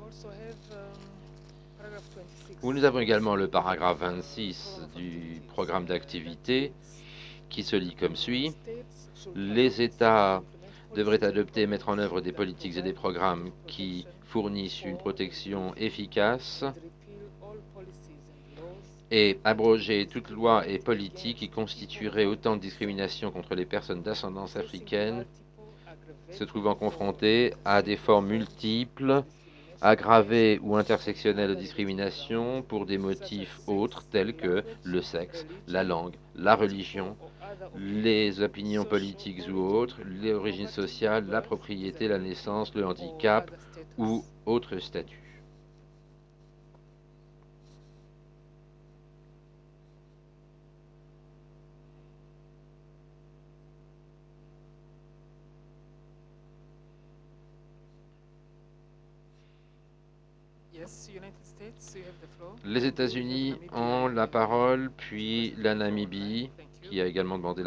Où nous avons également le paragraphe 26 du programme d'activité qui se lit comme suit. Les États devraient adopter et mettre en œuvre des politiques et des programmes qui fournissent une protection efficace et abroger toute loi et politique qui constituerait autant de discrimination contre les personnes d'ascendance africaine se trouvant confrontées à des formes multiples, aggravées ou intersectionnelles de discrimination pour des motifs autres tels que le sexe, la langue, la religion, les opinions politiques ou autres, l'origine sociale, la propriété, la naissance, le handicap ou autres statuts. Les États-Unis ont la parole, puis la Namibie, qui a également demandé